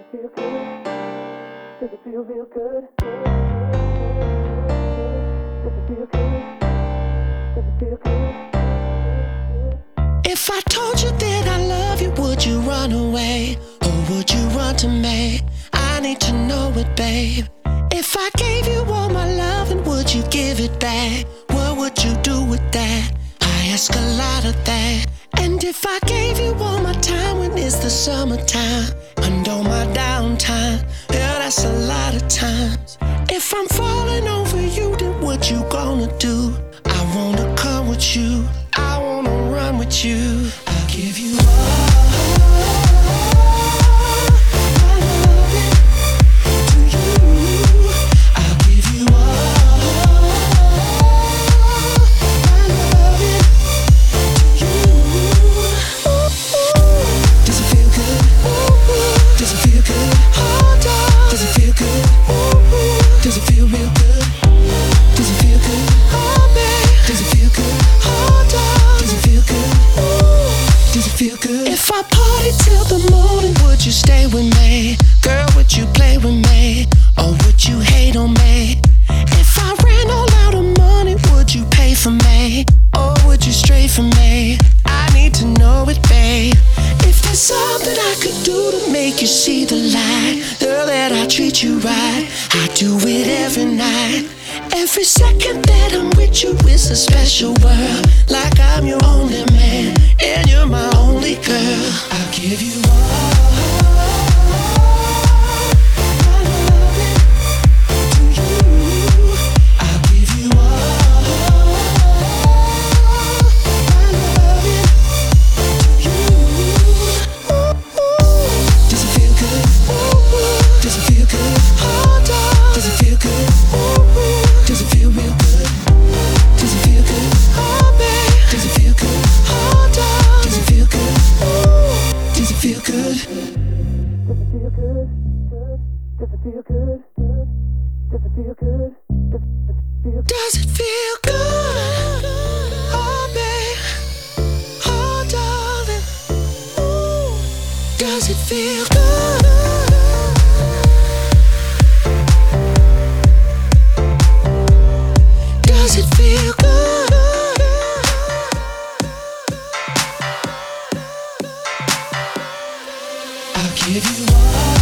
feel good? Does it feel real good? Does it feel good? Does it feel good? If I told you that I love you, would you run away? Or would you run to me? I need to know it, babe. If I gave you all my love, and would you give it back? What would you do with that? I ask a lot of that. And if I gave you all my time when it's the summertime, and all my downtime, yeah, that's a lot of times. If I'm falling over you, then what you gonna do? I wanna come with you, I wanna run with you. I'll give you all my loving to you. I'll give you all my loving to you. Does it feel good? Does it feel good? Does it feel good? Does it feel real good? Does it feel good? Does it feel good? Does it feel good? Does it feel good? If I party till the morning, would you stay with me? Girl, would you play with me? Or would you hate on me? If I ran all out of money, would you pay for me? Or would you stray from me? I need to know it, babe. If there's something I could do to make you see the light, girl, that I treat you right, I do it every night. Every second that I'm with you is a special world. Like I'm your only man, and you're my only girl. I'll give you all my loving to you. I'll give you all my loving to you. Does it feel good? Does it feel good? Does it feel good? Does it feel real good? Does it feel good? Does it feel good? Does it feel good? Does it feel good? Does it feel good? Does it feel good? Does it feel good? Does it feel good? Oh, babe. Oh, darling. Ooh. Does it feel good? Does it feel good? I'll give you all